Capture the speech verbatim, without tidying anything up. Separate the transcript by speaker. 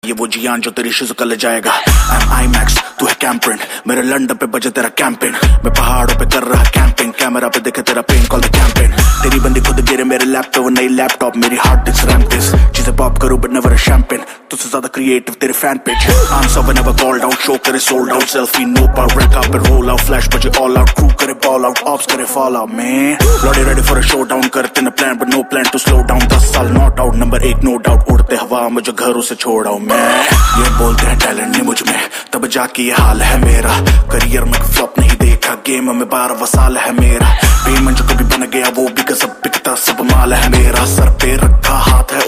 Speaker 1: ये वो जियान जो तेरी शिज़ कर जाएगा। I'm IMAX, तू है कैम्प्रिन, मेरे लंडन पे बजे तेरा कैंपिंग। मैं पहाड़ों पे कर रहा कैंपिंग, कैमरा पे देखे तेरा पेन कॉल द कैंपिंग। तेरी बंदी खुद गिरे मेरे लैप पे, वो नई लैपटॉप मेरी हार्ड डिस्क रैम डिस्क। चीजें पॉप करूं बट नेवर शैंपेन, तुझसे ज्यादा क्रिएटिव तेरे fan page. Answer whenever called out, show करे sold out, selfie no power, red carpet roll out, flash बजे ऑल आउट, क्रू करे बॉल आउट, ऑप्स करे fall out. Man lordy ready for a showdown, करते न plan but no plan to slow down. दस साल not out, number एक no doubt, उड़ते हवा मुझे घरों से छोड़ाऊं मैं। ये बोलते हैं टैलेंट नहीं मुझ में, तब जाके ये हाल है मेरा। करियर में फ्लॉप नहीं देखा, गेम में बारहवां साल है मेरा। पेमेंट जो कभी बन गया वो भी कसब बिकता, सब माल है मेरा। सर पे रखा हाथ है